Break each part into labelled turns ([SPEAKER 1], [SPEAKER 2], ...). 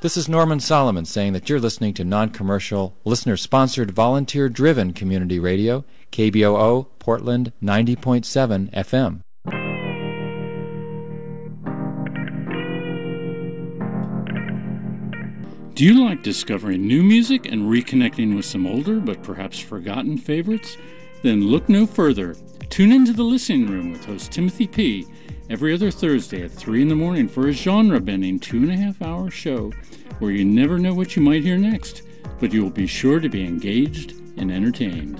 [SPEAKER 1] This is Norman Solomon saying that you're listening to non-commercial, listener-sponsored, volunteer-driven community radio, KBOO, Portland 90.7 FM.
[SPEAKER 2] Do you like discovering new music and reconnecting with some older but perhaps forgotten favorites? Then look no further. Tune into The Listening Room with host Timothy P. every other Thursday at 3 in the morning for a genre-bending 2.5-hour show where you never know what you might hear next, but you will be sure to be engaged and entertained.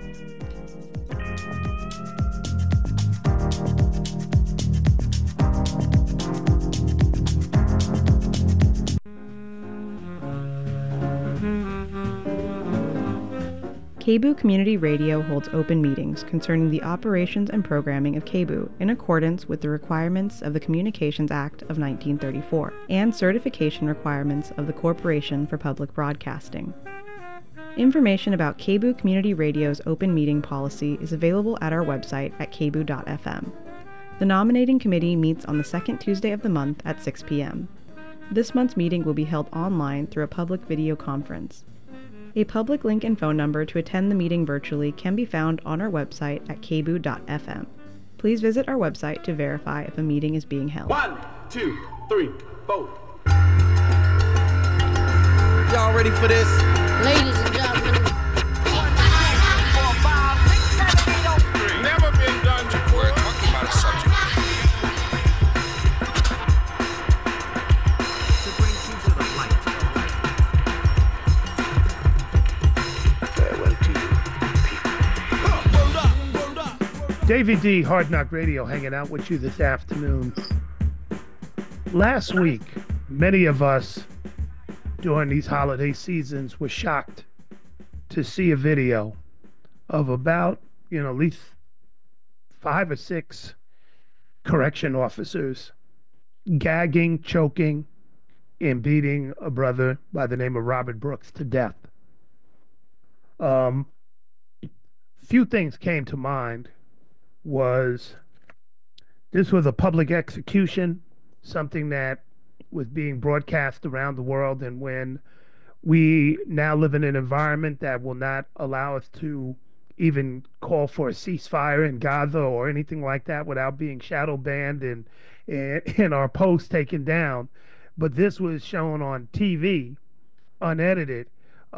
[SPEAKER 3] KBOO Community Radio holds open meetings concerning the operations and programming of KBOO in accordance with the requirements of the Communications Act of 1934 and certification requirements of the Corporation for Public Broadcasting. Information about KBOO Community Radio's open meeting policy is available at our website at kboo.fm. The nominating committee meets on the second Tuesday of the month at 6 p.m. This month's meeting will be held online through a public video conference. A public link and phone number to attend the meeting virtually can be found on our website at kboo.fm. Please visit our website to verify if a meeting is being held.
[SPEAKER 4] 1, 2, 3, 4.
[SPEAKER 5] Y'all ready for this?
[SPEAKER 6] Ladies and gentlemen.
[SPEAKER 4] Never been done before.
[SPEAKER 5] We're talking about a subject. To bring you to the light.
[SPEAKER 7] Davey D, Hard Knock Radio, hanging out with you this afternoon. Last week, many of us during these holiday seasons were shocked to see a video of about, at least 5 or 6 correction officers gagging, choking, and beating a brother by the name of Robert Brooks to death. Few things came to mind. This was a public execution, something that was being broadcast around the world, and when we now live in an environment that will not allow us to even call for a ceasefire in Gaza or anything like that without being shadow banned and our posts taken down, but this was shown on TV, unedited.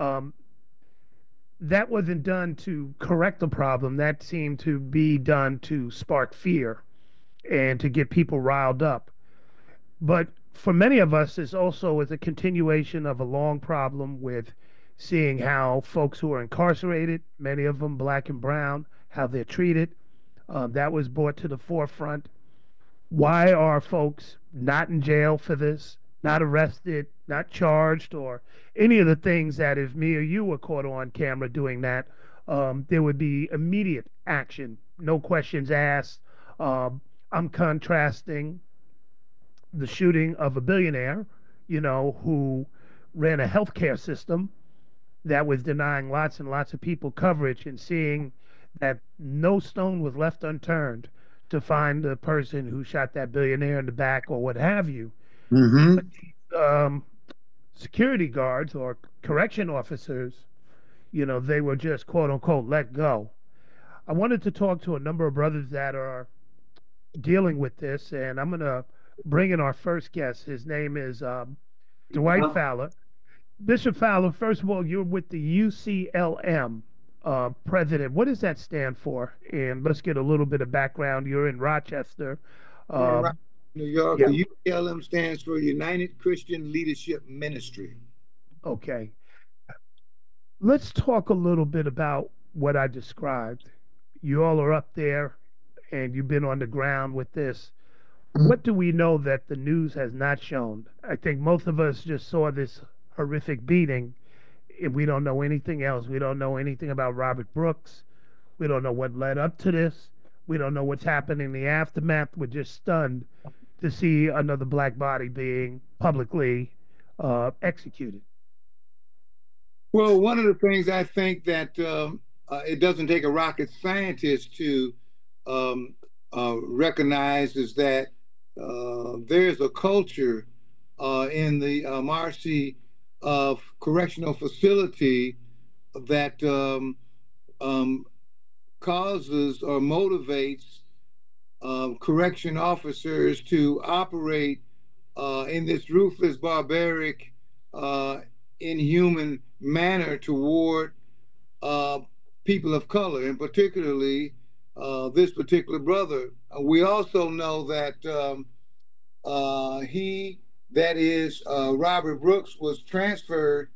[SPEAKER 7] That wasn't done to correct the problem. That seemed to be done to spark fear and to get people riled up. But for many of us, this also is a continuation of a long problem with seeing how folks who are incarcerated, many of them black and brown, how they're treated. That was brought to the forefront. Why are folks not in jail for this, not arrested, not charged, or any of the things that if me or you were caught on camera doing that, there would be immediate action, no questions asked. I'm contrasting the shooting of a billionaire, who ran a healthcare system that was denying lots and lots of people coverage, and seeing that no stone was left unturned to find the person who shot that billionaire in the back or what have you.
[SPEAKER 8] Mm-hmm.
[SPEAKER 7] But security guards or correction officers, they were just quote unquote let go. I wanted to talk to a number of brothers that are dealing with this, and I'm going to bring in our first guest. His name is Dwight Fowler. Bishop Fowler, first of all, you're with the UCLM president. What does that stand for? And let's get a little bit of background. You're in Rochester.
[SPEAKER 8] New York.
[SPEAKER 7] Yeah.
[SPEAKER 8] The UCLM stands for United Christian Leadership Ministry.
[SPEAKER 7] Okay. Let's talk a little bit about what I described. You all are up there and you've been on the ground with this. What do we know that the news has not shown? I think most of us just saw this horrific beating, and we don't know anything else. We don't know anything about Robert Brooks. We don't know what led up to this. We don't know what's happened in the aftermath. We're just stunned to see another black body being publicly executed.
[SPEAKER 8] Well, one of the things I think that it doesn't take a rocket scientist to recognize is that there's a culture in the Marcy Correctional Facility that causes or motivates correction officers to operate in this ruthless, barbaric, inhuman manner toward people of color, and particularly this particular brother. We also know that that is Robert Brooks, was transferred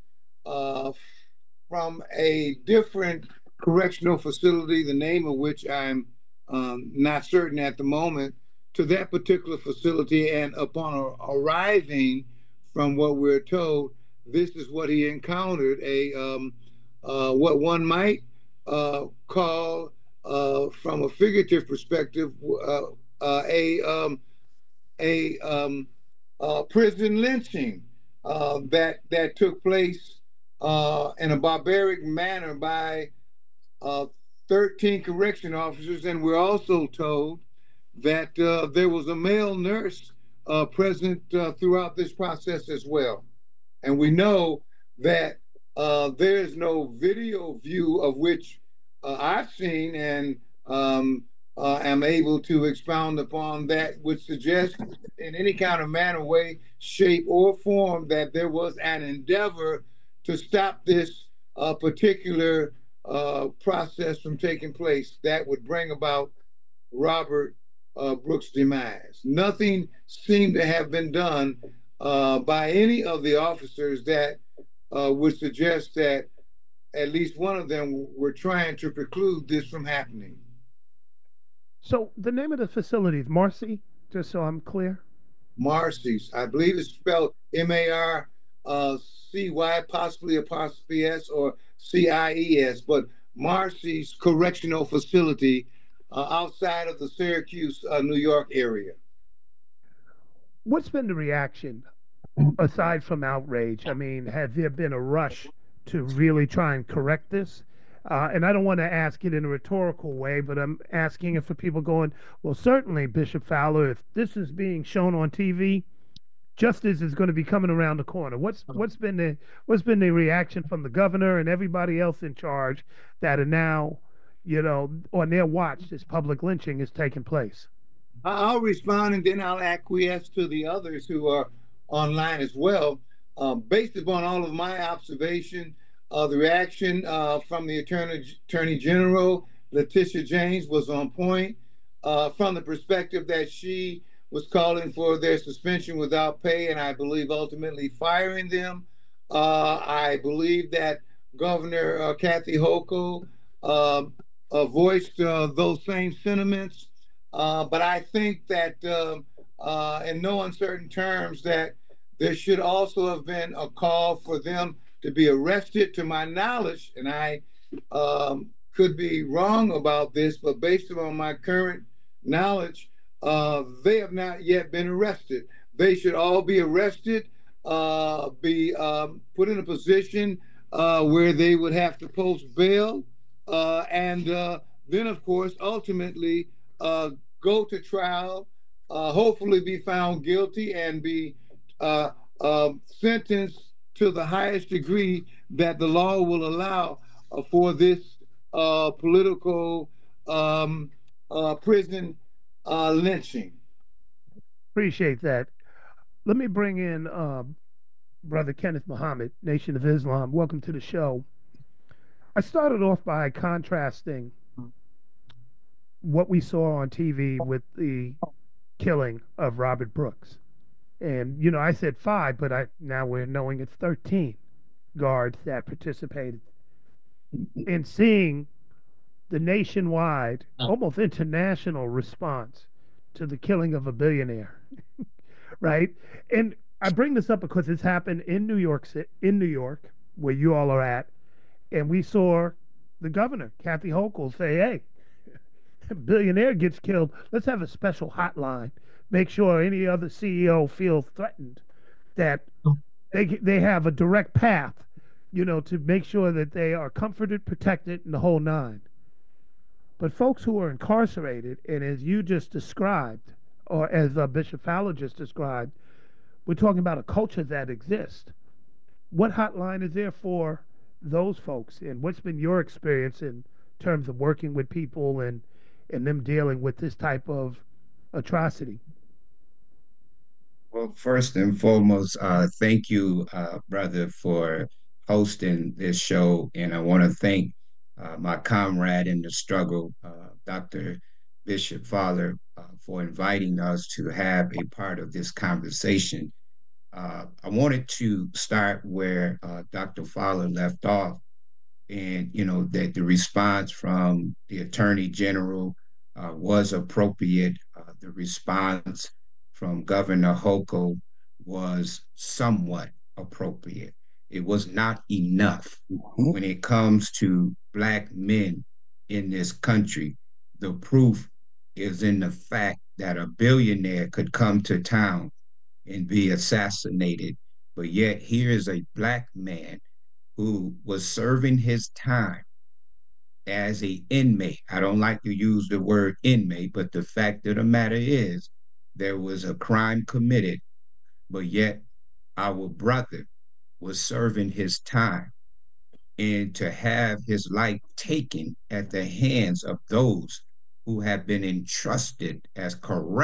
[SPEAKER 8] from a different correctional facility, the name of which I'm not certain at the moment, to that particular facility. And upon arriving, from what we're told, this is what he encountered: what one might call, from a figurative perspective, a prison lynching that took place in a barbaric manner by 13 correction officers. And we're also told that there was a male nurse present throughout this process as well. And we know that there is no video view of which I've seen, and am able to expound upon, that which suggests in any kind of manner, way, shape, or form that there was an endeavor to stop this particular process from taking place that would bring about Robert Brooks' demise. Nothing seemed to have been done by any of the officers that would suggest that at least one of them were trying to preclude this from happening.
[SPEAKER 7] So the name of the facility is Marcy, just so I'm clear?
[SPEAKER 8] Marcy's, I believe it's spelled M-A-R-C-Y, possibly apostrophe S, or C-I-E-S, but Marcy's Correctional Facility outside of the Syracuse, New York area.
[SPEAKER 7] What's been the reaction aside from outrage? I mean, has there been a rush to really try and correct this? And I don't want to ask it in a rhetorical way, but I'm asking it for people going, well, certainly, Bishop Fowler, if this is being shown on TV, justice is going to be coming around the corner. What's been the reaction from the governor and everybody else in charge that are now, on their watch, this public lynching is taking place?
[SPEAKER 8] I'll respond, and then I'll acquiesce to the others who are online as well. Based upon all of my observation, the reaction from the Attorney General, Letitia James, was on point from the perspective that she was calling for their suspension without pay, and I believe ultimately firing them. I believe that Governor Kathy Hochul voiced those same sentiments. But I think that in no uncertain terms that there should also have been a call for them to be arrested. To my knowledge, and I could be wrong about this, but based on my current knowledge, they have not yet been arrested. They should all be arrested, be put in a position where they would have to post bail, and then, of course, ultimately go to trial, hopefully be found guilty, and be sentenced to the highest degree that the law will allow for this political prison lynching.
[SPEAKER 7] Appreciate that. Let me bring in Brother Kenneth Muhammad, Nation of Islam. Welcome to the show. I started off by contrasting what we saw on TV with the killing of Robert Brooks. And, I said 5, but now we're knowing it's 13 guards that participated in seeing the nationwide, almost international response to the killing of a billionaire, right? And I bring this up because it's happened in New York, where you all are at, and we saw the governor, Kathy Hochul, say, hey, a billionaire gets killed, let's have a special hotline. Make sure any other CEO feels threatened, that they have a direct path, to make sure that they are comforted, protected, and the whole nine. But folks who are incarcerated, and as you just described, or as Bishop Fowler just described, we're talking about a culture that exists. What hotline is there for those folks, and what's been your experience in terms of working with people and them dealing with this type of atrocity?
[SPEAKER 6] Well, first and foremost, thank you, brother, for hosting this show. And I want to thank my comrade in the struggle, Dr. Bishop Fowler, for inviting us to have a part of this conversation. I wanted to start where Dr. Fowler left off, and that the response from the Attorney General was appropriate. The response from Governor Hochul was somewhat appropriate. It was not enough. When it comes to Black men in this country, the proof is in the fact that a billionaire could come to town and be assassinated, but yet here is a Black man who was serving his time as a inmate. I don't like to use the word inmate, but the fact of the matter is there was a crime committed, but yet our brother was serving his time. And to have his life taken at the hands of those who have been entrusted as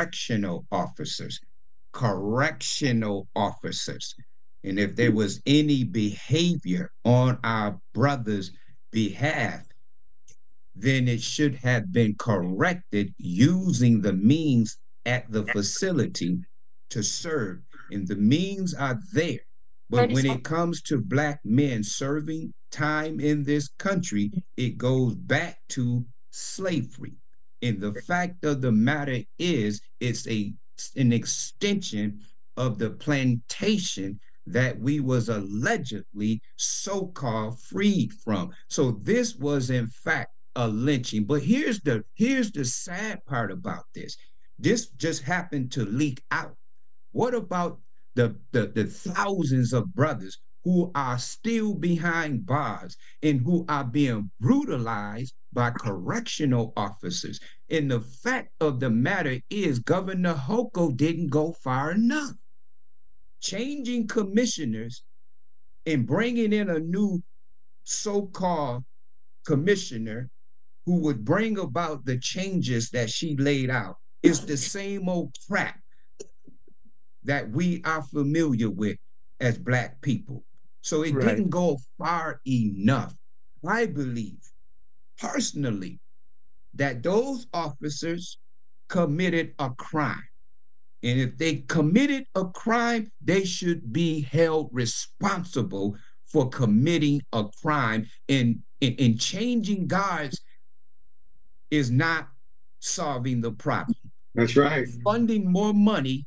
[SPEAKER 6] correctional officers. And if there was any behavior on our brother's behalf, then it should have been corrected using the means at the facility to serve. And the means are there. But when it comes to Black men serving time in this country, it goes back to slavery. And the fact of the matter is, it's an extension of the plantation that we was allegedly so-called freed from. So this was in fact a lynching. But here's the sad part about this. This just happened to leak out. What about the thousands of brothers who are still behind bars and who are being brutalized by correctional officers? And the fact of the matter is, Governor Hochul didn't go far enough. Changing commissioners and bringing in a new so-called commissioner who would bring about the changes that she laid out is the same old crap that we are familiar with as Black people. So it didn't go far enough. I believe personally that those officers committed a crime. And if they committed a crime, they should be held responsible for committing a crime. And changing guards is not solving the problem.
[SPEAKER 8] That's right.
[SPEAKER 6] Funding more money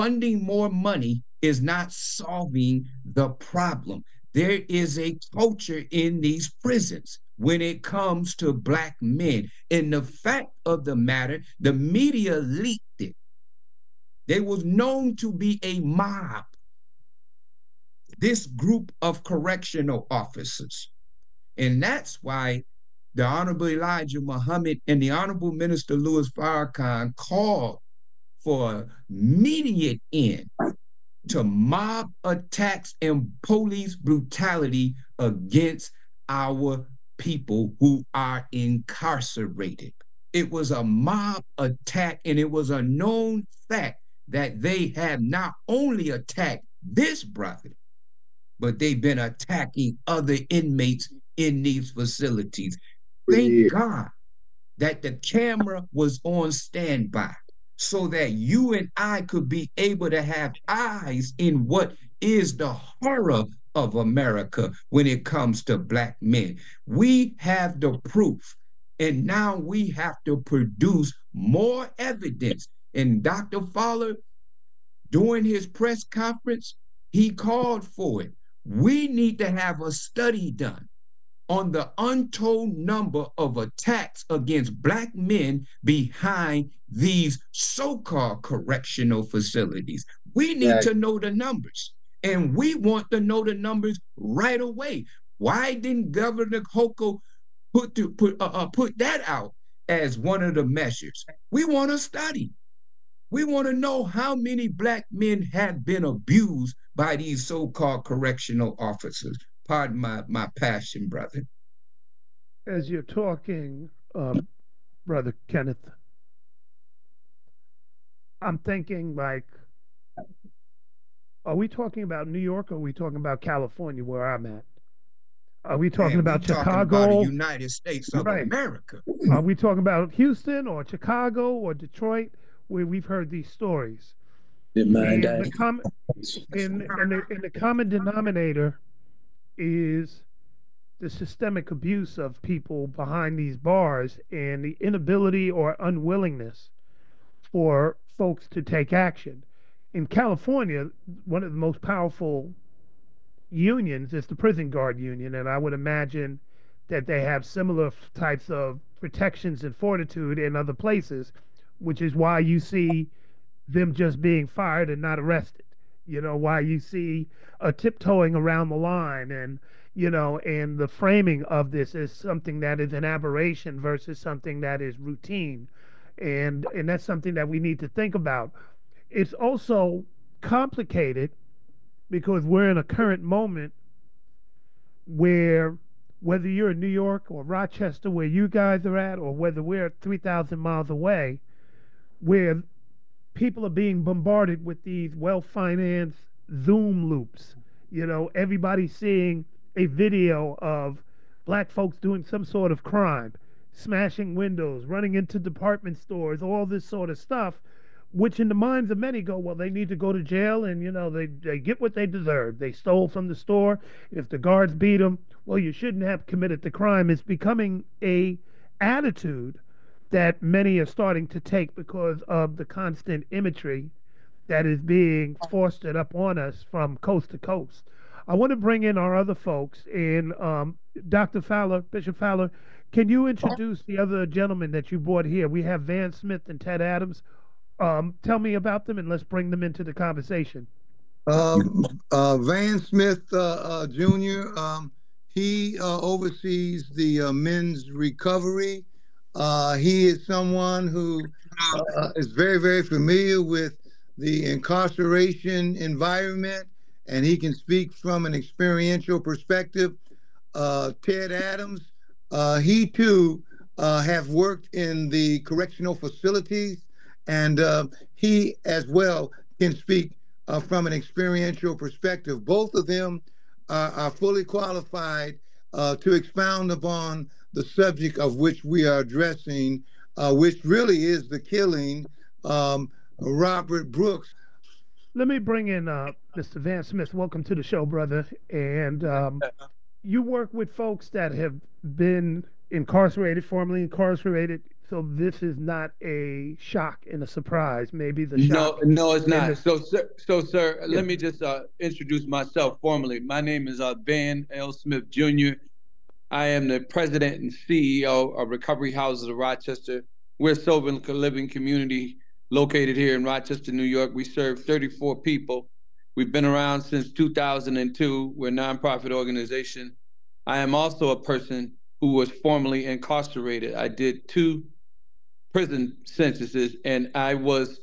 [SPEAKER 6] is not solving the problem. There is a culture in these prisons when it comes to Black men. And the fact of the matter, the media leaked it. They was known to be a mob, this group of correctional officers. And that's why the Honorable Elijah Muhammad and the Honorable Minister Louis Farrakhan called for immediate end to mob attacks and police brutality against our people who are incarcerated. It was a mob attack, and it was a known fact that they have not only attacked this brother, but they've been attacking other inmates in these facilities. Thank God that the camera was on standby so that you and I could be able to have eyes in what is the horror of America when it comes to Black men. We have the proof, and now we have to produce more evidence. And Dr. Fowler, during his press conference, he called for it. We need to have a study done on the untold number of attacks against Black men behind these so-called correctional facilities. We need to know the numbers, and we want to know the numbers right away. Why didn't Governor Hochul put that out as one of the measures? We want a study. We want to know how many black men have been abused by these so-called correctional officers. Pardon my passion, brother.
[SPEAKER 7] As you're talking, Brother Kenneth, I'm thinking like, are we talking about New York or are we talking about California where I'm at? Are we talking about
[SPEAKER 6] Talking
[SPEAKER 7] Chicago?
[SPEAKER 6] about the United States of
[SPEAKER 7] Right.
[SPEAKER 6] America.
[SPEAKER 7] Are we talking about Houston or Chicago or Detroit where we've heard these stories? And the common denominator is the systemic abuse of people behind these bars and the inability or unwillingness for folks to take action. In California, one of the most powerful unions is the prison guard union, and I would imagine that they have similar types of protections and fortitude in other places, which is why you see them just being fired and not arrested. You know, why you see a tiptoeing around the line, and and the framing of this as something that is an aberration versus something that is routine, and that's something that we need to think about. It's also complicated because we're in a current moment where, whether you're in New York or Rochester, where you guys are at, or whether we're 3,000 miles away, where people are being bombarded with these well-financed Zoom loops. Everybody's seeing a video of black folks doing some sort of crime, smashing windows, running into department stores, all this sort of stuff, which in the minds of many go, well, they need to go to jail, and they get what they deserve. They stole from the store. If the guards beat them, well, you shouldn't have committed the crime. It's becoming a attitude that many are starting to take because of the constant imagery that is being fostered up on us from coast to coast. I want to bring in our other folks, and Dr. Fowler, Bishop Fowler, can you introduce the other gentlemen that you brought here? We have Van Smith and Ted Adams. Tell me about them, and let's bring them into the conversation.
[SPEAKER 8] Van Smith Jr., he oversees the men's recovery. He is someone who is very, very familiar with the incarceration environment, and he can speak from an experiential perspective. Ted Adams, he too have worked in the correctional facilities, and he as well can speak from an experiential perspective. Both of them are fully qualified to expound upon the subject of which we are addressing, which really is the killing Robert Brooks.
[SPEAKER 7] Let me bring in Mr. Van Smith. Welcome to the show, brother. And you work with folks that have been incarcerated, formerly incarcerated. So this is not a shock and a surprise. Maybe the shock.
[SPEAKER 9] No, it's not. Sir, let me just introduce myself formally. My name is Van L. Smith Jr. I am the president and CEO of Recovery Houses of Rochester. We're a sober living community located here in Rochester, New York. We serve 34 people. We've been around since 2002. We're a nonprofit organization. I am also a person who was formerly incarcerated. I did 2 prison sentences, and I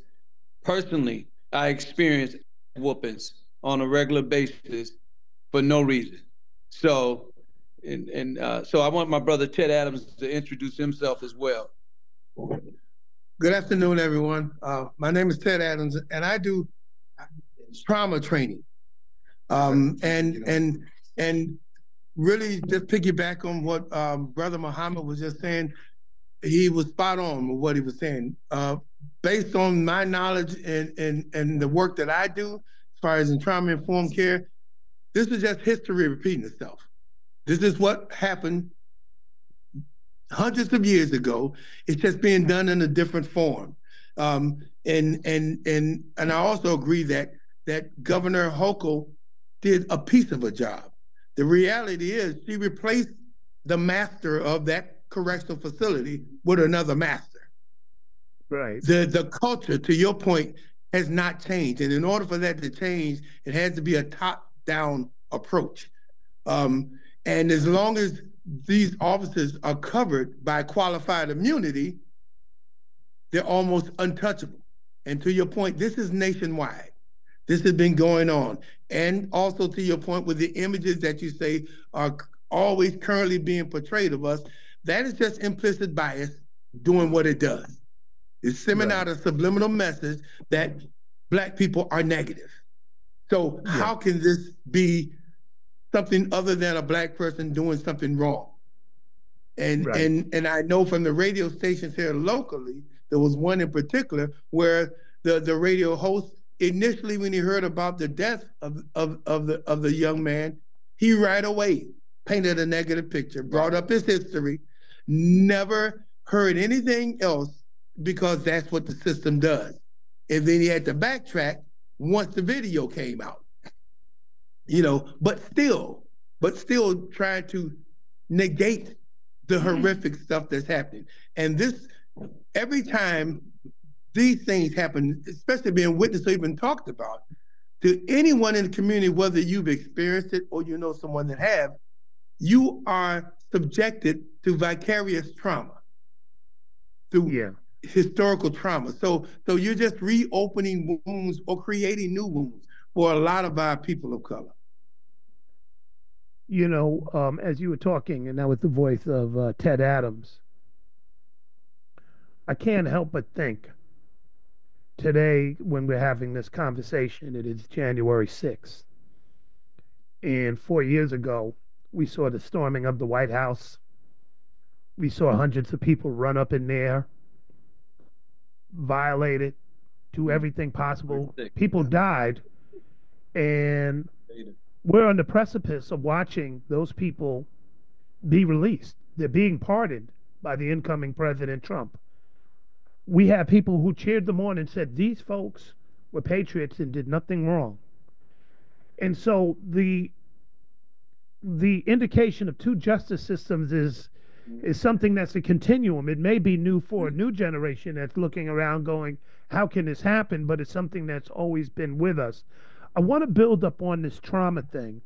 [SPEAKER 9] experienced whoopings on a regular basis for no reason. So I want my brother Ted Adams to introduce himself as well.
[SPEAKER 10] Good afternoon, everyone. My name is Ted Adams, and I do trauma training. And really just piggyback on what Brother Muhammad was just saying. He was spot on with what he was saying. Based on my knowledge and the work that I do, as far as in trauma-informed care, this is just history repeating itself. This is what happened hundreds of years ago. It's just being done in a different form. And I also agree that Governor Hochul did a piece of a job. The reality is she replaced the master of that correctional facility with another master.
[SPEAKER 7] Right.
[SPEAKER 10] The culture, to your point, has not changed. And in order for that to change, it has to be a top-down approach. And as long as these officers are covered by qualified immunity, they're almost untouchable. And to your point, this is nationwide. This has been going on. And also to your point with the images that you say are always currently being portrayed of us, that is just implicit bias doing what it does. It's sending out a subliminal message that Black people are negative. So how can this be something other than a Black person doing something wrong? And I know from the radio stations here locally, there was one in particular where the radio host initially, when he heard about the death of the young man, he right away painted a negative picture, brought up his history, never heard anything else because that's what the system does. And then he had to backtrack once the video came out, but still trying to negate the horrific stuff that's happening. And this, every time these things happen, especially being witnessed or even talked about, to anyone in the community, whether you've experienced it or you know someone that have, you are subjected to vicarious trauma, through historical trauma. So you're just reopening wounds or creating new wounds for a lot of our people of color.
[SPEAKER 7] As you were talking, and that was the voice of Ted Adams, I can't help but think today, when we're having this conversation, it is January 6th. And 4 years ago, we saw the storming of the White House. We saw hundreds of people run up in there, violate it, do everything possible. People died. And we're on the precipice of watching those people be released. They're being pardoned by the incoming President Trump. We have people who cheered them on and said these folks were patriots and did nothing wrong. And so the indication of two justice systems is something that's a continuum. It may be new for a new generation that's looking around going, how can this happen? But it's something that's always been with us. I want to build up on this trauma thing,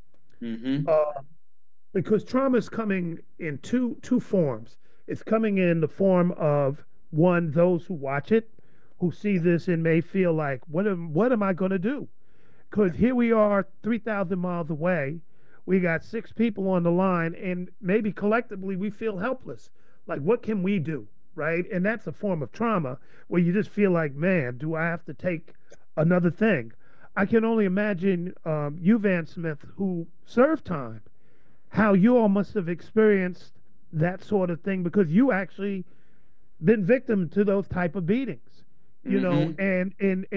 [SPEAKER 7] because trauma is coming in two forms. It's coming in the form of, one, those who watch it, who see this and may feel like, what am I going to do? Because here we are 3,000 miles away. We got 6 people on the line, and maybe collectively we feel helpless. Like, what can we do, right? And that's a form of trauma where you just feel like, man, do I have to take another thing? I can only imagine you, Van Smith, who served time, how you all must have experienced that sort of thing, because you actually been victim to those type of beatings, and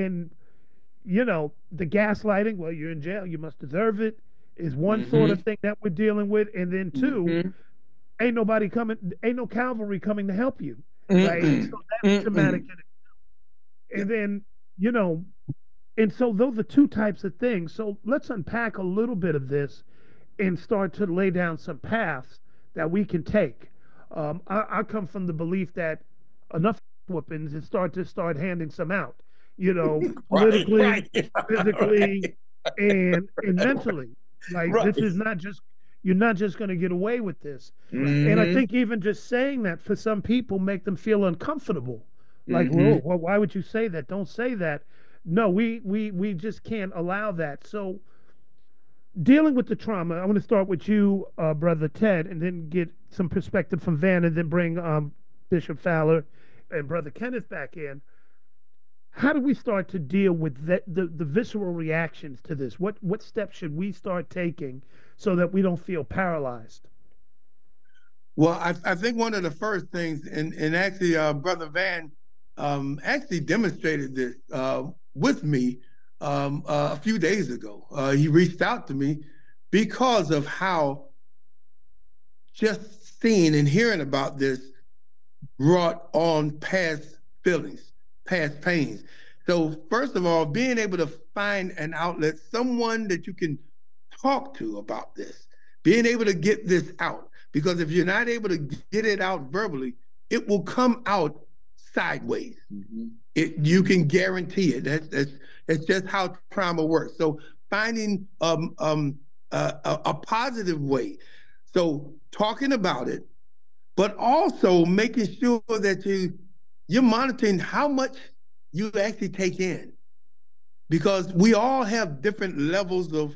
[SPEAKER 7] the gaslighting, well, you're in jail, you must deserve it, is one sort of thing that we're dealing with. And then two, ain't no cavalry coming to help you, right? So that's traumatic in itself. And then, and so those are two types of things. So let's unpack a little bit of this and start to lay down some paths that we can take. I come from the belief that enough weapons and start handing some out, politically, physically, and mentally. Like, this is not just, you're not just going to get away with this. And I think even just saying that for some people make them feel uncomfortable. Like, well, why would you say that? Don't say that. No, we just can't allow that. So dealing with the trauma, I want to start with you, Brother Ted, and then get some perspective from Van, and then bring Bishop Fowler and Brother Kenneth back in. How do we start to deal with the visceral reactions to this? What steps should we start taking so that we don't feel paralyzed?
[SPEAKER 10] Well, I think one of the first things, and actually Brother Van actually demonstrated this with me a few days ago. He reached out to me because of how just seeing and hearing about this brought on past feelings, past pains. So first of all, being able to find an outlet, someone that you can talk to about this, being able to get this out, because if you're not able to get it out verbally, it will come out sideways. You can guarantee it. That's just how trauma works. So finding a positive way. So talking about it, but also making sure that you're monitoring how much you actually take in, because we all have different levels of,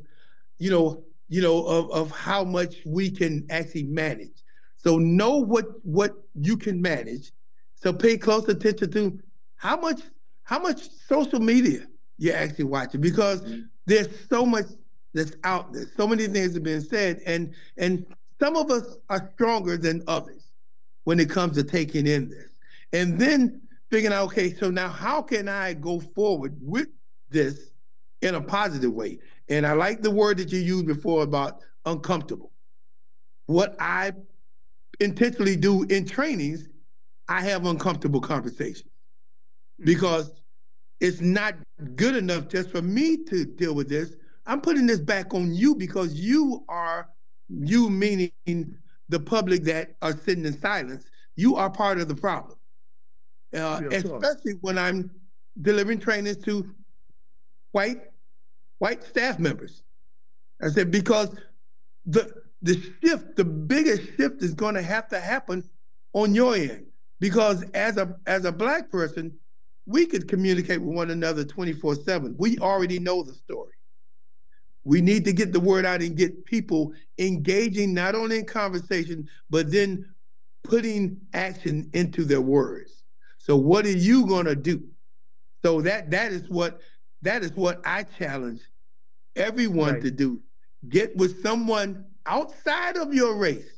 [SPEAKER 10] of how much we can actually manage. So know what you can manage. So pay close attention to how much social media you're actually watching, because there's so much that's out there. So many things have been said, and some of us are stronger than others when it comes to taking in this. And then figuring out, okay, so now how can I go forward with this in a positive way? And I like the word that you used before about uncomfortable. What I intentionally do in trainings, I have uncomfortable conversations, because it's not good enough just for me to deal with this. I'm putting this back on you, because you meaning the public that are sitting in silence, you are part of the problem. Especially when I'm delivering trainings to white staff members. I said, because the biggest shift is going to happen on your end, because as a Black person, we could communicate with one another 24/7. We already know the story. We need to get the word out and get people engaging, not only in conversation, but then putting action into their words. So what are you going to do? So that is what I challenge everyone to do. Get with someone outside of your race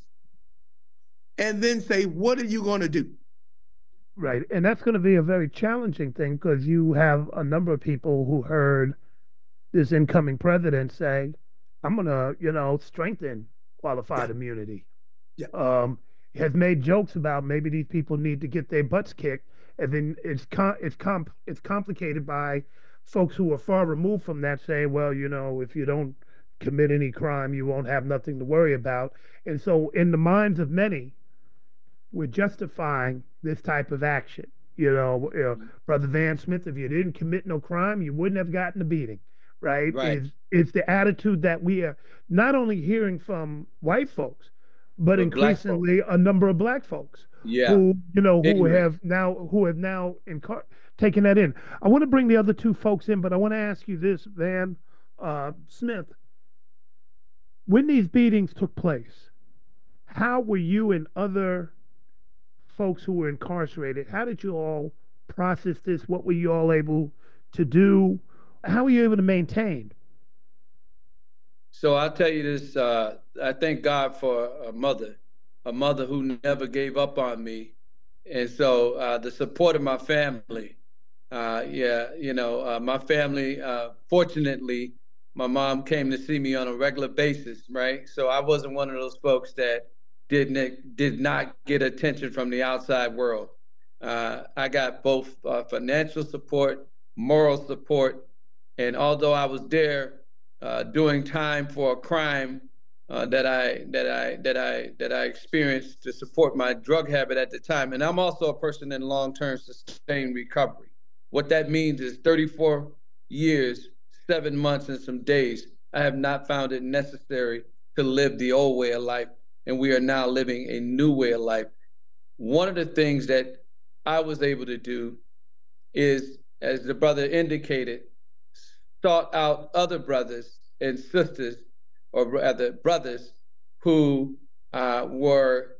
[SPEAKER 10] and then say, what are you going to do?
[SPEAKER 7] Right. And that's going to be a very challenging thing, because you have a number of people who heard this incoming president say, I'm going to, strengthen qualified immunity.
[SPEAKER 10] Yeah.
[SPEAKER 7] Has made jokes about maybe these people need to get their butts kicked. And then it's complicated by folks who are far removed from that saying, well, if you don't commit any crime, you won't have nothing to worry about. And so in the minds of many, we're justifying this type of action. Brother Van Smith, if you didn't commit no crime, you wouldn't have gotten the beating, right? It's the attitude that we are not only hearing from white folks, but increasingly a number of Black folks who have now taken that in. I want to bring the other two folks in, but I want to ask you this, Van Smith. When these beatings took place, how were you and other folks who were incarcerated, how did you all process this? What were you all able to do? How were you able to maintain?
[SPEAKER 9] So I'll tell you this, I thank God for a mother who never gave up on me. And so the support of my family, my family, fortunately, my mom came to see me on a regular basis, right? So I wasn't one of those folks that did not get attention from the outside world. I got both financial support, moral support, and although I was there doing time for a crime that I experienced to support my drug habit at the time, and I'm also a person in long-term sustained recovery. What that means is 34 years, 7 months, and some days, I have not found it necessary to live the old way of life, and we are now living a new way of life. One of the things that I was able to do is, as the brother indicated, sought out other brothers and sisters, or rather brothers, who were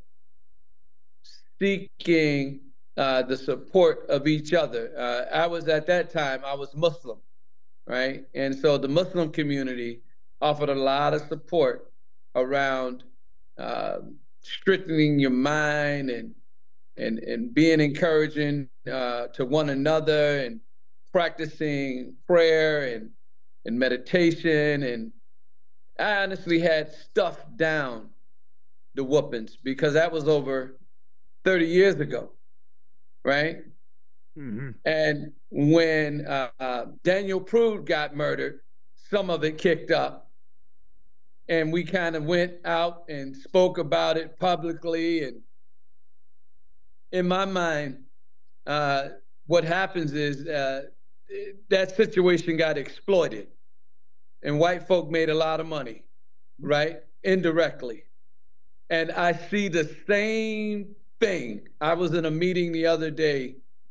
[SPEAKER 9] seeking the support of each other. I was, at that time, I was Muslim, right? And so the Muslim community offered a lot of support around strengthening your mind and being encouraging to one another, and practicing prayer and meditation. And I honestly had stuffed down the whoopings, because that was over 30 years ago, right? Mm-hmm. And when Daniel Prude got murdered, some of it kicked up. And we kind of went out and spoke about it publicly. And in my mind, what happens is that situation got exploited, and white folk made a lot of money, right? Indirectly. And I see the same thing. I was in a meeting the other day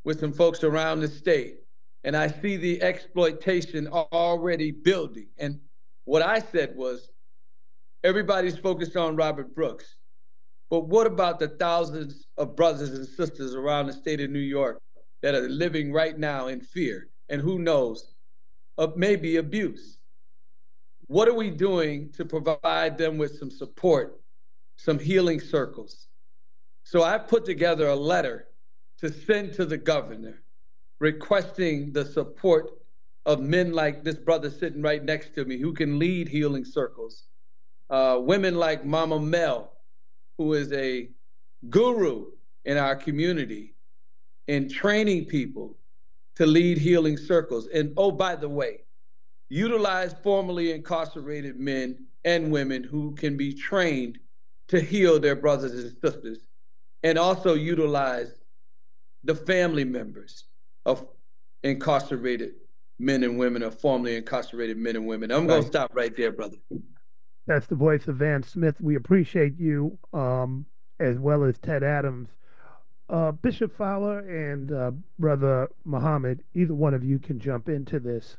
[SPEAKER 9] with some folks around the state, and I see the exploitation already building. And what I said was, everybody's focused on Robert Brooks, but what about the thousands of brothers and sisters around the state of New York that are living right now in fear, and who knows, of maybe abuse? What are we doing to provide them with some support, some healing circles? So I put together a letter to send to the governor requesting the support of men like this brother sitting right next to me who can lead healing circles. Women like Mama Mel, who is a guru in our community in training people to lead healing circles. And oh, by the way, utilize formerly incarcerated men and women who can be trained to heal their brothers and sisters, and also utilize the family members of incarcerated men and women, or formerly incarcerated men and women. I'm going to stop right there, brother.
[SPEAKER 7] That's the voice of Van Smith. We appreciate you, as well as Ted Adams. Bishop Fowler and Brother Muhammad, either one of you can jump into this.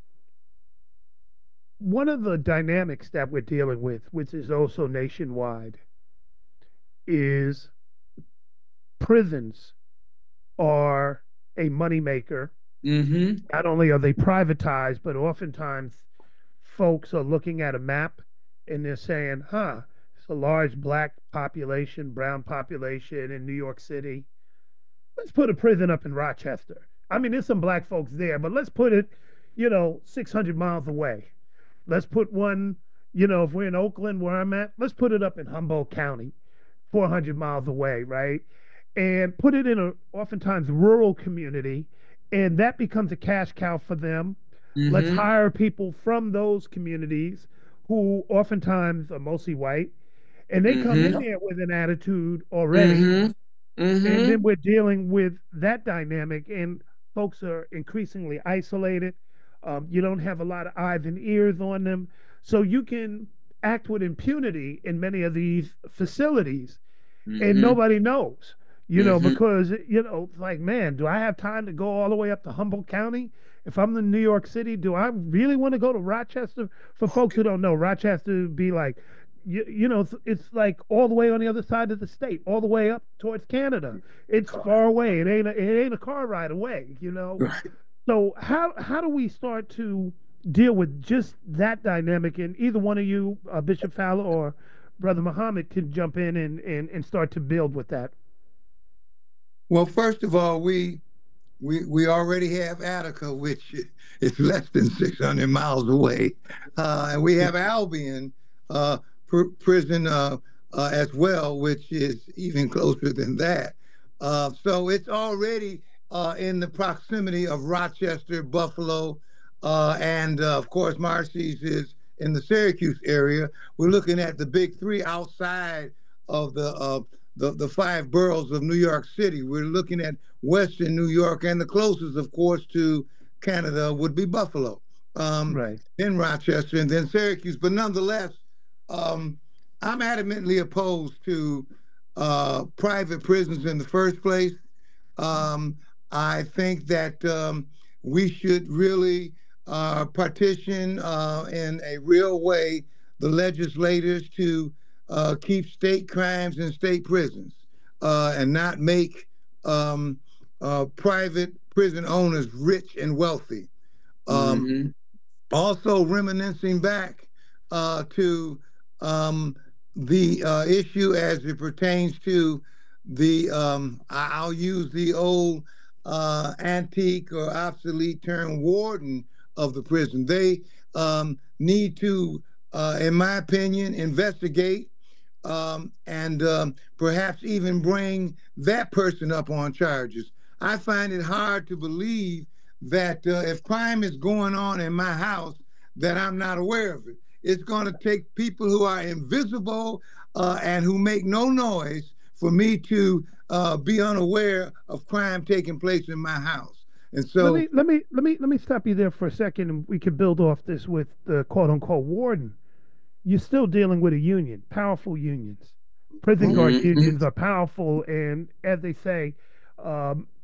[SPEAKER 7] One of the dynamics that we're dealing with, which is also nationwide, is prisons are a moneymaker.
[SPEAKER 9] Mm-hmm.
[SPEAKER 7] Not only are they privatized, but oftentimes folks are looking at a map and they're saying, it's a large black population, brown population in New York City. Let's put a prison up in Rochester. I mean, there's some black folks there, but let's put it, 600 miles away. Let's put one, if we're in Oakland where I'm at, let's put it up in Humboldt County, 400 miles away, right? And put it in a oftentimes rural community, and that becomes a cash cow for them. Mm-hmm. Let's hire people from those communities who oftentimes are mostly white, and they come in there with an attitude already. Mm-hmm. Mm-hmm. And then we're dealing with that dynamic, and folks are increasingly isolated. You don't have a lot of eyes and ears on them. So you can act with impunity in many of these facilities, and nobody knows, because, it's like, man, do I have time to go all the way up to Humboldt County? If I'm in New York City, do I really want to go to Rochester? For folks who don't know, Rochester would be like, it's like all the way on the other side of the state, all the way up towards Canada. It's far away. It ain't a car ride away, Right. So how do we start to deal with just that dynamic? And either one of you, Bishop Fowler or Brother Muhammad, can jump in and start to build with that.
[SPEAKER 6] Well, first of all, we already have Attica, which is less than 600 miles away, and we have Albion prison as well, which is even closer than that. So it's already in the proximity of Rochester, Buffalo, and of course, Marcy's is in the Syracuse area. We're looking at the big three outside of the five boroughs of New York City. We're looking at Western New York, and the closest, of course, to Canada would be Buffalo,
[SPEAKER 7] right?
[SPEAKER 6] Then Rochester, and then Syracuse. But nonetheless, I'm adamantly opposed to private prisons in the first place. I think that we should really partition in a real way the legislators to keep state crimes in state prisons and not make private prison owners rich and wealthy. Also reminiscing back to the issue as it pertains to the, I'll use the old antique or obsolete term, warden of the prison. They need to, in my opinion, investigate and perhaps even bring that person up on charges. I find it hard to believe that if crime is going on in my house, that I'm not aware of it. It's going to take people who are invisible and who make no noise for me to be unaware of crime taking place in my house. And so
[SPEAKER 7] let me stop you there for a second, and we can build off this with the quote unquote warden. You're still dealing with a union, powerful unions. Prison guard unions are powerful, and as they say,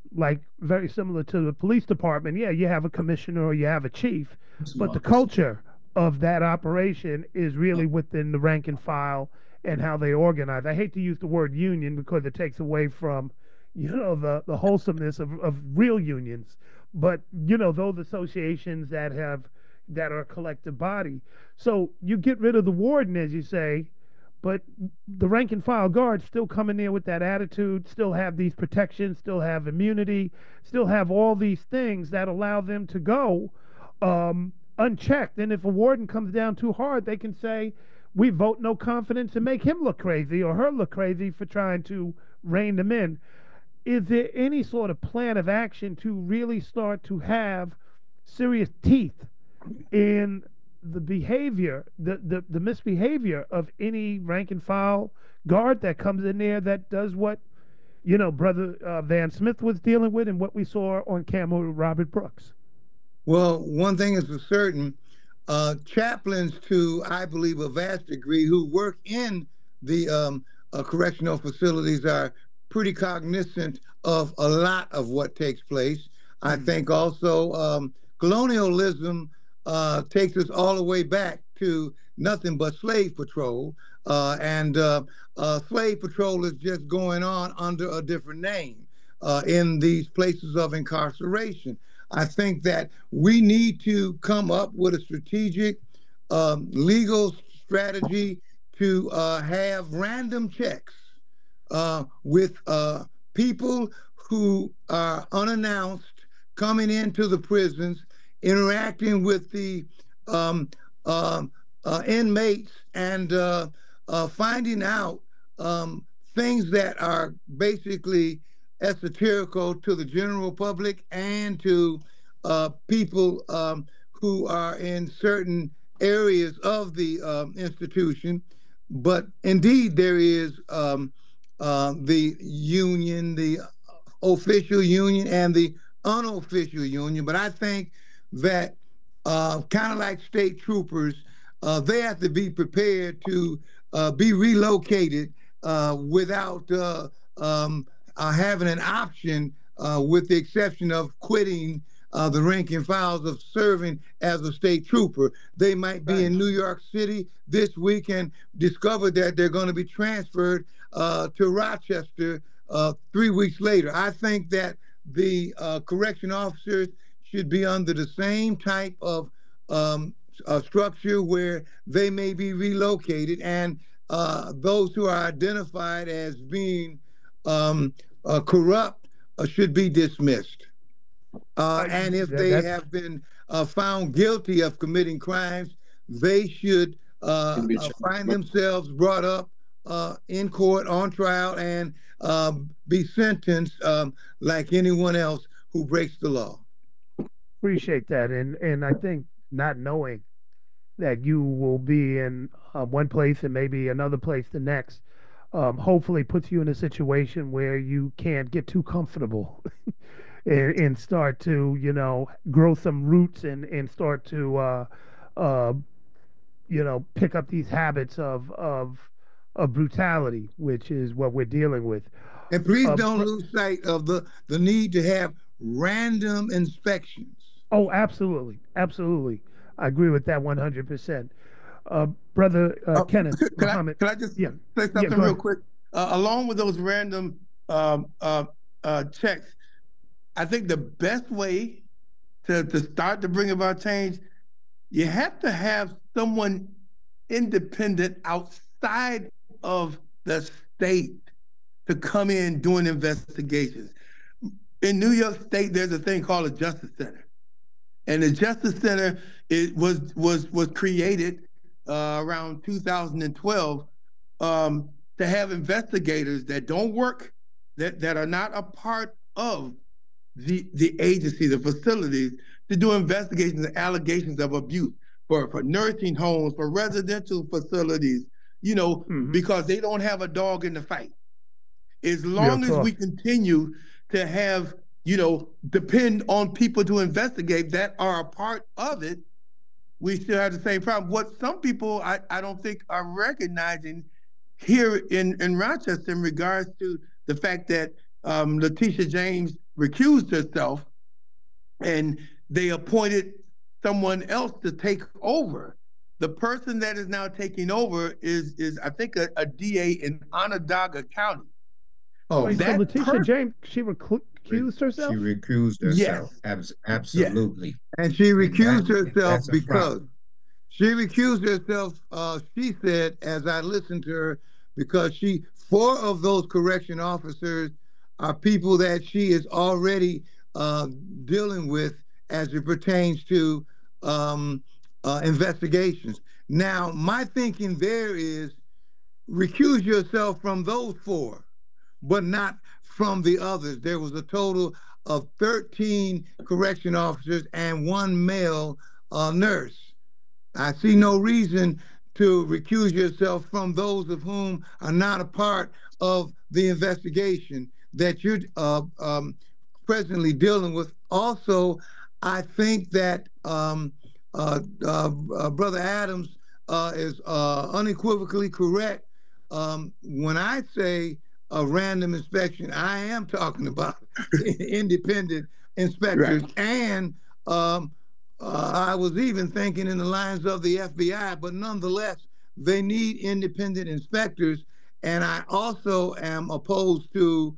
[SPEAKER 7] like very similar to the police department. Yeah, you have a commissioner or you have a chief, but the culture of that operation is really within the rank and file and how they organize. I hate to use the word union because it takes away from, the wholesomeness of real unions, but those associations that are a collective body. So you get rid of the warden, as you say, but the rank and file guards still come in there with that attitude, still have these protections, still have immunity, still have all these things that allow them to go unchecked. And if a warden comes down too hard, they can say, we vote no confidence, and make him look crazy or her look crazy for trying to rein them in. Is there any sort of plan of action to really start to have serious teeth in the behavior, the misbehavior of any rank and file guard that comes in there that does what, Brother Van Smith was dealing with and what we saw on camera with Robert Brooks?
[SPEAKER 8] Well, one thing is for certain, chaplains to, I believe, a vast degree who work in the correctional facilities are pretty cognizant of a lot of what takes place. I think also colonialism takes us all the way back to nothing but slave patrol. And slave patrol is just going on under a different name in these places of incarceration. I think that we need to come up with a strategic legal strategy to have random checks with people who are unannounced coming into the prisons, interacting with the inmates, and finding out things that are basically esoterical to the general public and to people who are in certain areas of the institution. But indeed, there is the union, the official union and the unofficial union. But I think that kind of like state troopers, they have to be prepared to be relocated without having an option, with the exception of quitting the rank and files of serving as a state trooper. They might be in New York City this week and discover that they're going to be transferred to Rochester 3 weeks later. I think that the correction officers should be under the same type of structure where they may be relocated, and those who are identified as being corrupt should be dismissed. And if they have been found guilty of committing crimes, they should find themselves brought up in court on trial and be sentenced like anyone else who breaks the law.
[SPEAKER 7] Appreciate that. And I think not knowing that you will be in one place and maybe another place the next, hopefully puts you in a situation where you can't get too comfortable and start to, grow some roots and start to, pick up these habits of brutality, which is what we're dealing with.
[SPEAKER 8] And please don't lose sight of the need to have random inspections.
[SPEAKER 7] Oh, absolutely. Absolutely. I agree with that 100%. Brother Kenneth Muhammad.
[SPEAKER 10] Can I just say something real quick? Along with those random checks, I think the best way to start to bring about change, you have to have someone independent outside of the state to come in doing investigations. In New York State, there's a thing called a Justice Center. And the Justice Center was created around 2012 to have investigators that don't work, that are not a part of the agency, the facilities, to do investigations and allegations of abuse for nursing homes, for residential facilities, because they don't have a dog in the fight. As long as we continue to have, depend on people to investigate that are a part of it, we still have the same problem. What some people I don't think are recognizing here in Rochester in regards to the fact that Letitia James recused herself, and they appointed someone else to take over. The person that is now taking over is I think a DA in Onondaga County.
[SPEAKER 7] Oh, so Letitia James, she recused herself?
[SPEAKER 6] She recused herself. Yes. Absolutely.
[SPEAKER 8] Yes. And she recused herself because she said, as I listened to her, because 4 of those correction officers are people that she is already dealing with as it pertains to investigations. Now, my thinking there is recuse yourself from those 4, but not from the others. There was a total of 13 correction officers and 1 male nurse. I see no reason to recuse yourself from those of whom are not a part of the investigation that you're presently dealing with. Also, I think that Brother Adams is unequivocally correct. When I say a random inspection, I am talking about independent inspectors. Right. And I was even thinking in the lines of the FBI, but nonetheless, they need independent inspectors. And I also am opposed to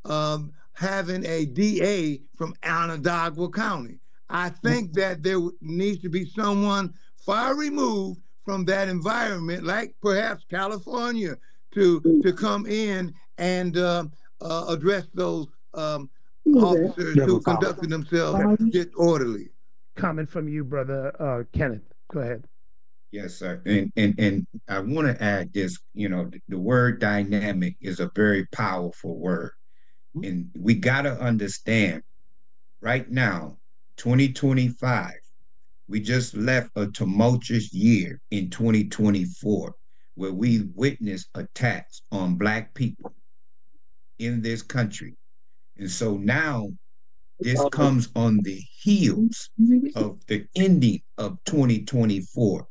[SPEAKER 8] having a DA from Onondaga County. I think that there needs to be someone far removed from that environment, like perhaps California, to come in and address those officers who conducted themselves disorderly.
[SPEAKER 7] Comment from you, Brother Kenneth. Go ahead.
[SPEAKER 6] Yes, sir. And I want to add this, the word dynamic is a very powerful word. And we got to understand right now, 2025, we just left a tumultuous year in 2024 where we witnessed attacks on Black people in this country. And so now this comes on the heels of the ending of 2024.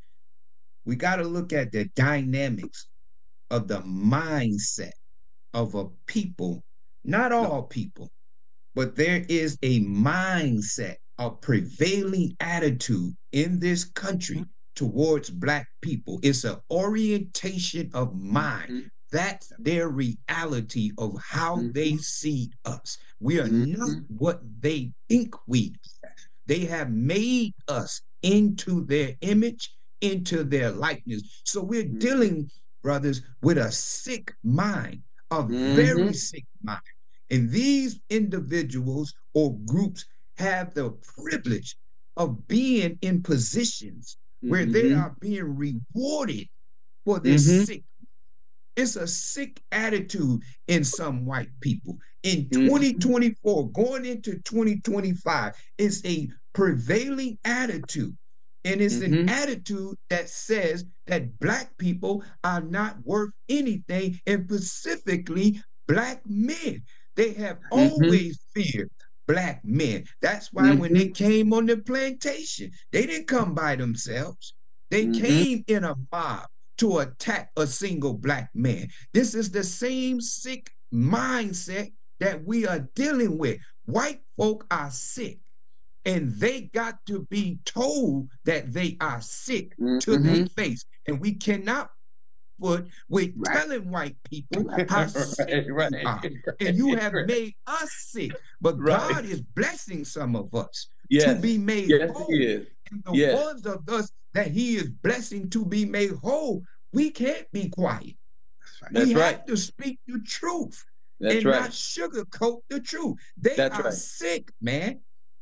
[SPEAKER 6] We got to look at the dynamics of the mindset of a people, not all people, but there is a mindset, a prevailing attitude in this country towards Black people. It's an orientation of mind. That's their reality of how they see us. We are not what they think we are. They have made us into their image, into their likeness. So we're dealing, brothers, with a sick mind, a very sick mind. And these individuals or groups have the privilege of being in positions where they are being rewarded for this sick. It's a sick attitude in some white people. In 2024, going into 2025, it's a prevailing attitude. And it's an attitude that says that Black people are not worth anything, and specifically Black men. They have always feared Black men. That's why when they came on the plantation, they didn't come by themselves. They came in a mob to attack a single Black man. This is the same sick mindset that we are dealing with. White folk are sick, and they got to be told that they are sick to their face. And we cannot put with telling white people how sick they are. And you have made us sick, but God is blessing some of us to be made whole. And the ones of us that he is blessing to be made whole, we can't be quiet. We have to speak the truth and not sugarcoat the truth. They are sick, man.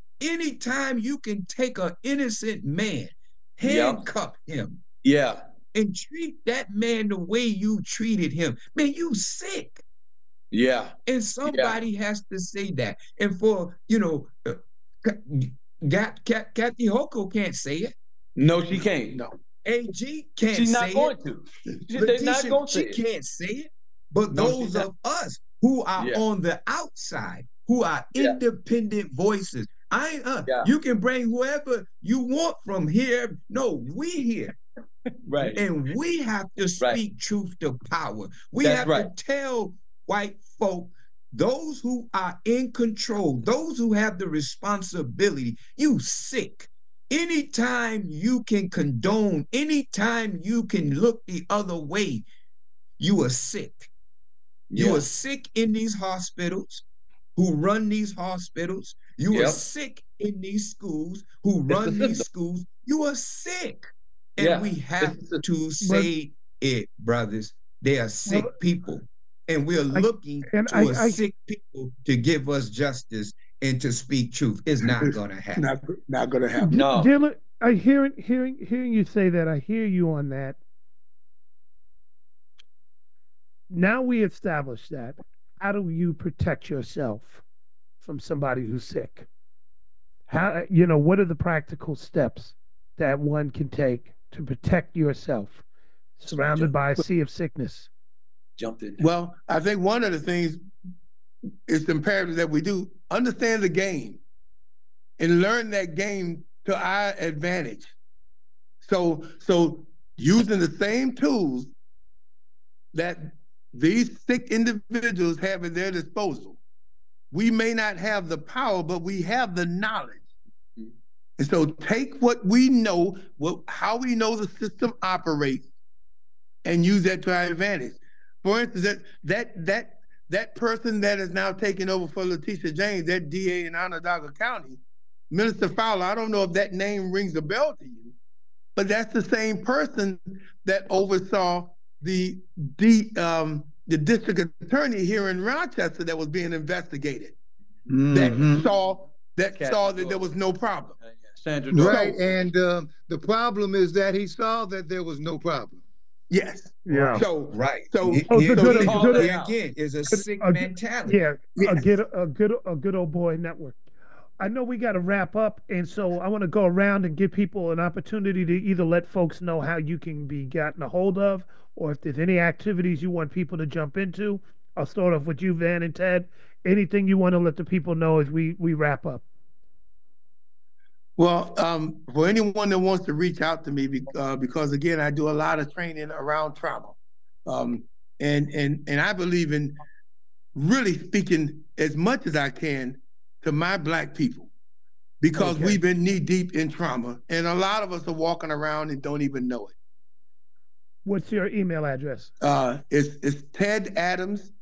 [SPEAKER 6] Anytime you can take an innocent man, handcuff him, and treat that man the way you treated him, man, you sick. And somebody has to say that. And for, Kathy Hochul can't say it.
[SPEAKER 9] No, she can't. No.
[SPEAKER 6] AG can't say it.
[SPEAKER 9] She's not going to. They're not going to.
[SPEAKER 6] She can't say it. But those of us who are on the outside, who are independent voices, you can bring whoever you want from here. No, we here. And we have to speak truth to power. We have to tell white folk those who are in control, those who have the responsibility, you sick. Anytime you can condone, anytime you can look the other way, you are sick. You are sick in these hospitals, who run these hospitals. You are sick in these schools, who run these schools. You are sick. And we have to say it, brothers. They are sick people. And we're looking to sick people to give us justice and to speak truth. It's not going to happen.
[SPEAKER 10] Not going to happen.
[SPEAKER 7] No. Dylan, hearing you say that, I hear you on that. Now we establish that. How do you protect yourself from somebody who's sick? How, what are the practical steps that one can take to protect yourself surrounded by a sea of sickness?
[SPEAKER 9] Jump in.
[SPEAKER 10] Well, I think one of the things it's imperative that we do understand the game and learn that game to our advantage. So using the same tools that these sick individuals have at their disposal, we may not have the power, but we have the knowledge. And so take what we know, how we know the system operates, and use that to our advantage. For instance, that person that is now taking over for Letitia James, that DA in Onondaga County, Minister Fowler, I don't know if that name rings a bell to you, but that's the same person that oversaw the district attorney here in Rochester that was being investigated. That saw that there was no problem.
[SPEAKER 9] Sandra,
[SPEAKER 8] right, and the problem is that he saw that there was no problem.
[SPEAKER 10] Yes.
[SPEAKER 7] Yeah.
[SPEAKER 10] So
[SPEAKER 6] right.
[SPEAKER 10] So
[SPEAKER 6] again, is a sick mentality.
[SPEAKER 7] Yeah. A good old boy network. I know we got to wrap up, and so I want to go around and give people an opportunity to either let folks know how you can be gotten a hold of, or if there's any activities you want people to jump into. I'll start off with you, Van and Ted. Anything you want to let the people know as we wrap up?
[SPEAKER 10] Well, for anyone that wants to reach out to me, because again, I do a lot of training around trauma, and I believe in really speaking as much as I can to my Black people, because we've been knee deep in trauma, and a lot of us are walking around and don't even know it.
[SPEAKER 7] What's your email address?
[SPEAKER 10] It's Ted Adams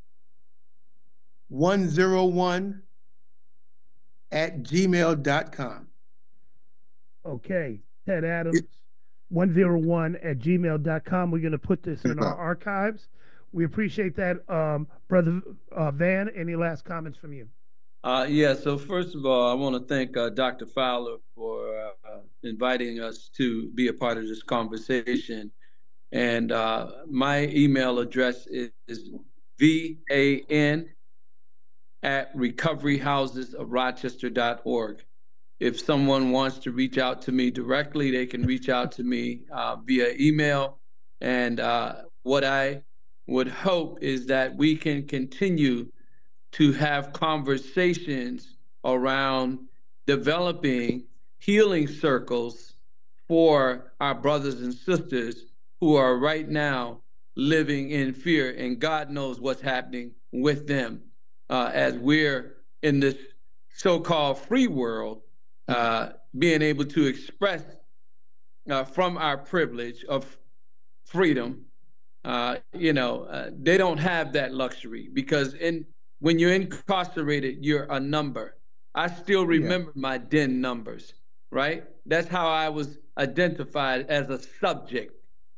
[SPEAKER 10] 101 at gmail.com.
[SPEAKER 7] Okay, Ted Adams 101 at gmail.com. We're going to put this in our archives. We appreciate that. Brother Van, any last comments from you?
[SPEAKER 9] Yeah, so first of all, I want to thank Dr. Fowler for inviting us to be a part of this conversation. And my email address is van@recoveryhousesofrochester.org. If someone wants to reach out to me directly, they can reach out to me via email. And what I would hope is that we can continue to have conversations around developing healing circles for our brothers and sisters who are right now living in fear, and God knows what's happening with them as we're in this so-called free world, being able to express from our privilege of freedom. They don't have that luxury, because when you're incarcerated, you're a number. I still remember my den numbers, right? That's how I was identified, as a subject.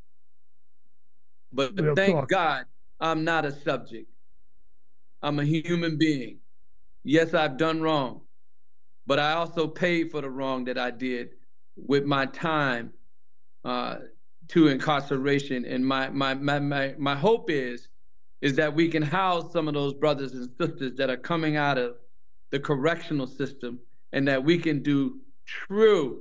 [SPEAKER 9] But thank God I'm not a subject. I'm a human being. Yes, I've done wrong, but I also paid for the wrong that I did with my time to incarceration. And my hope is that we can house some of those brothers and sisters that are coming out of the correctional system, and that we can do true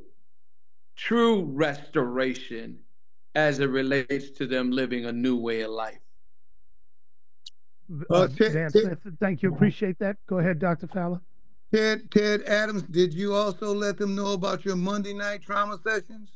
[SPEAKER 9] restoration as it relates to them living a new way of life.
[SPEAKER 7] Dan Smith, thank you. Appreciate that. Go ahead, Dr. Fowler.
[SPEAKER 8] Ted Adams, did you also let them know about your Monday night trauma sessions?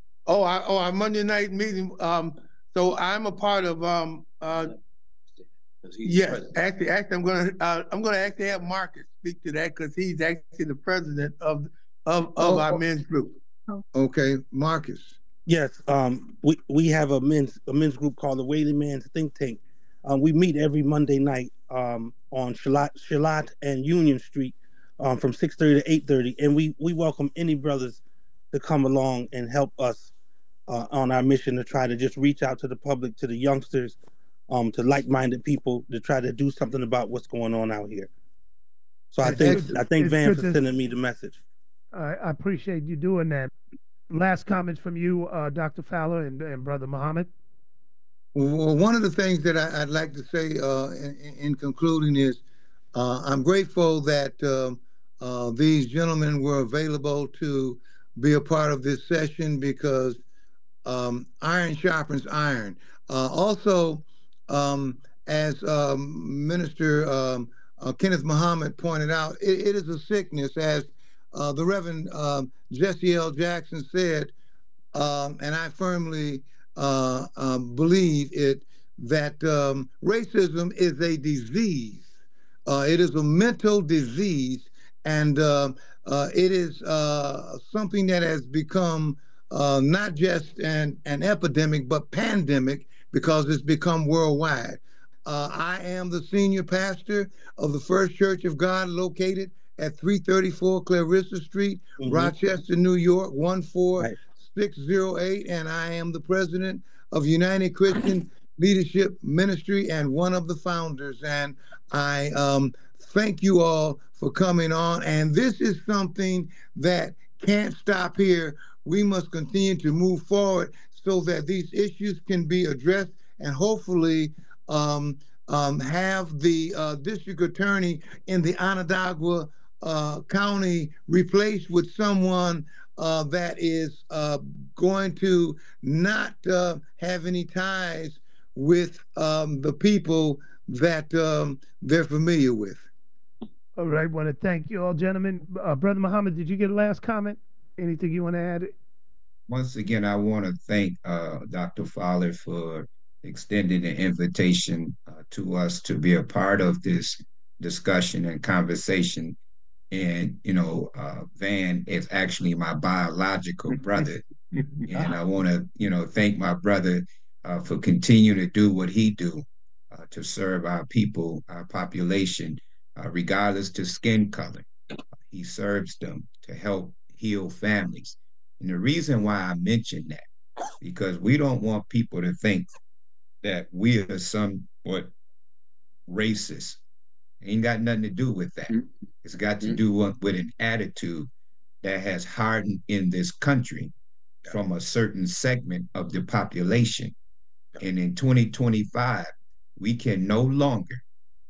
[SPEAKER 10] Our Monday night meeting. So I'm a part of Yes, actually, I'm gonna actually have Marcus speak to that because he's actually the president of our men's group.
[SPEAKER 8] Okay, Marcus.
[SPEAKER 11] Yes, we have a men's group called the Whaley Man's Think Tank. We meet every Monday night on Charlotte and Union Street from 6:30 to 8:30, and we welcome any brothers to come along and help us on our mission to try to just reach out to the public, to the youngsters, to like-minded people, to try to do something about what's going on out here. So I thank Van for sending me the message.
[SPEAKER 7] I appreciate you doing that. Last comments from you, Dr. Fowler and Brother Muhammad.
[SPEAKER 8] Well, one of the things that I'd like to say in concluding is I'm grateful that these gentlemen were available to be a part of this session because iron sharpens iron. Also, as Minister Kenneth Muhammad pointed out, it is a sickness, as the Reverend Jesse L. Jackson said, and I firmly believe it, that racism is a disease. It is a mental disease, and it is something that has become not just an epidemic, but pandemic, because it's become worldwide. I am the senior pastor of the First Church of God, located at 334 Clarissa Street, Rochester, New York, 14608, and I am the president of United Christian Leadership Ministry and one of the founders. And I thank you all for coming on. And this is something that can't stop here. We must continue to move forward so that these issues can be addressed, and hopefully have the district attorney in the Onondaga County replaced with someone that is going to not have any ties with the people that they're familiar with.
[SPEAKER 7] All right, I want to thank you all, gentlemen. Brother Muhammad, did you get a last comment? Anything you want to add?
[SPEAKER 6] Once again, I want to thank Dr. Fowler for extending the invitation to us to be a part of this discussion and conversation. And, Van is actually my biological brother. And I want to, thank my brother for continuing to do what he do to serve our people, our population, regardless to skin color. He serves them to help heal families. And the reason why I mention that, because we don't want people to think that we are somewhat racist. Ain't got nothing to do with that. It's got to do with an attitude that has hardened in this country from a certain segment of the population. And in 2025, we can no longer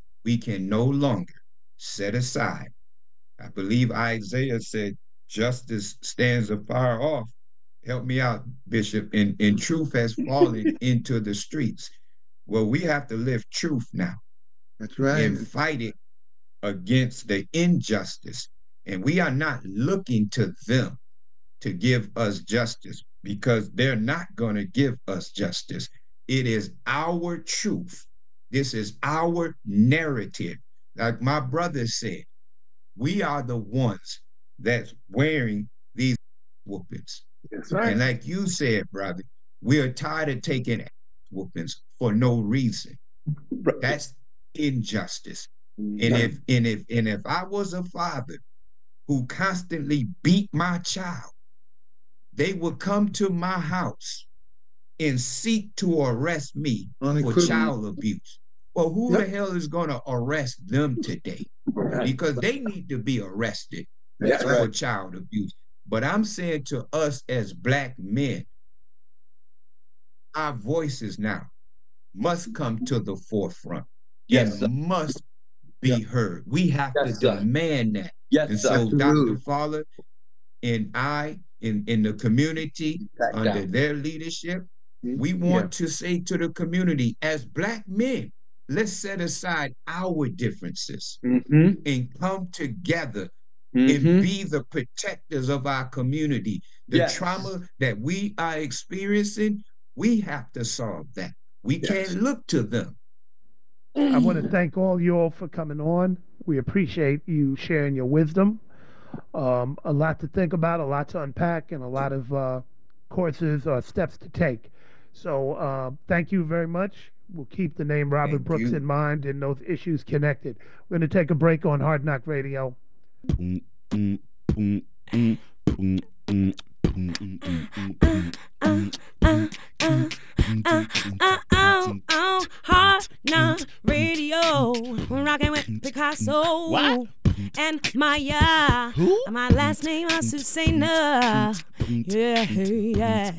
[SPEAKER 6] set aside. I believe Isaiah said, justice stands afar off. Help me out, Bishop. And truth has fallen into the streets. Well, we have to live truth now.
[SPEAKER 8] That's right.
[SPEAKER 6] And fight it against the injustice. And we are not looking to them to give us justice, because they're not going to give us justice. It is our truth. This is our narrative. Like my brother said, we are the ones that's wearing these whoopings.
[SPEAKER 8] That's right.
[SPEAKER 6] And like you said, brother, we are tired of taking whoopings for no reason. That's injustice. And if I was a father who constantly beat my child, they would come to my house and seek to arrest me for child abuse. Well, who the hell is going to arrest them today? Because they need to be arrested for child abuse. But I'm saying to us as Black men, our voices now must come to the forefront.
[SPEAKER 12] Yes,
[SPEAKER 6] and must be heard. We have to demand that.
[SPEAKER 12] Yes,
[SPEAKER 6] and so Dr. Fowler and I in the community under their leadership, we want to say to the community, as Black men, let's set aside our differences and come together and be the protectors of our community. The trauma that we are experiencing, we have to solve that. We can't look to them.
[SPEAKER 7] I want to thank all you all for coming on. We appreciate you sharing your wisdom. A lot to think about, a lot to unpack, and a lot of courses or steps to take. So thank you very much. We'll keep the name Robert Brooks in mind and those issues connected. We're going to take a break on Hard Knock Radio.
[SPEAKER 12] Hard Knock Radio, rocking with Picasso. What? And Maya. Who? My last name is Susanna. Yeah, yeah.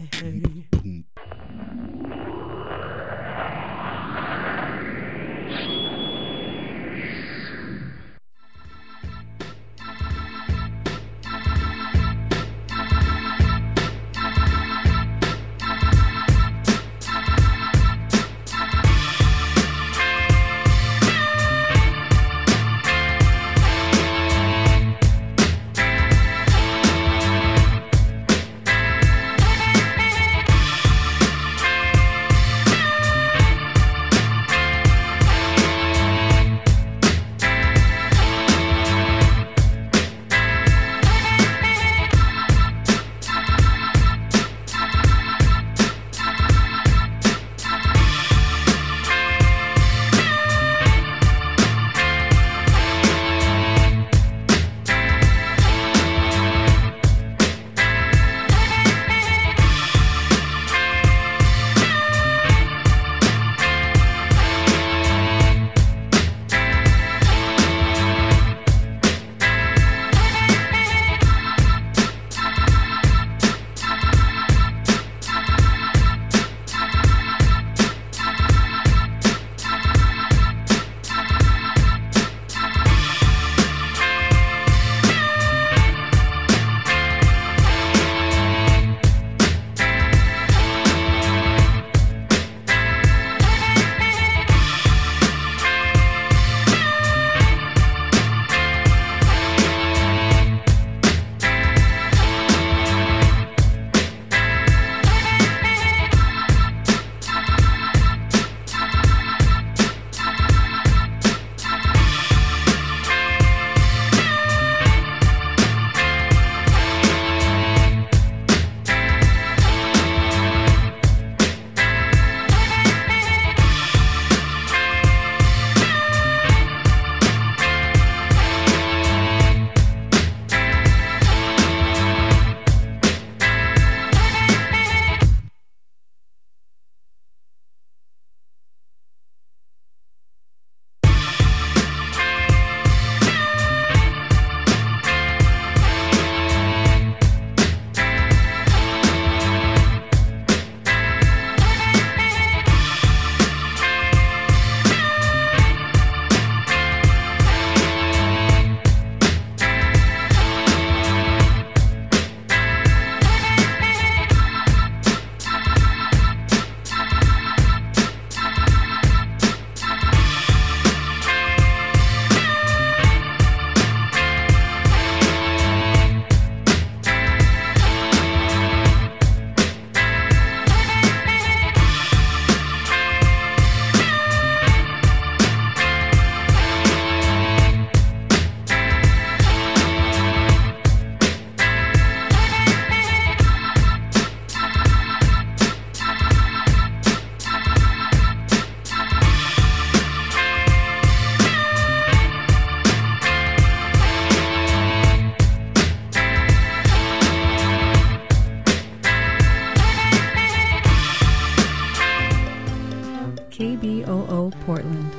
[SPEAKER 3] KBOO Portland.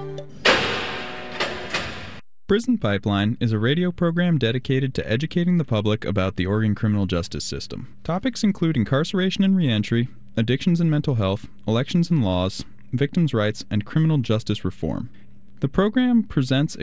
[SPEAKER 13] Prison Pipeline is a radio program dedicated to educating the public about the Oregon criminal justice system. Topics include incarceration and reentry, addictions and mental health, elections and laws, victims' rights, and criminal justice reform. The program presents a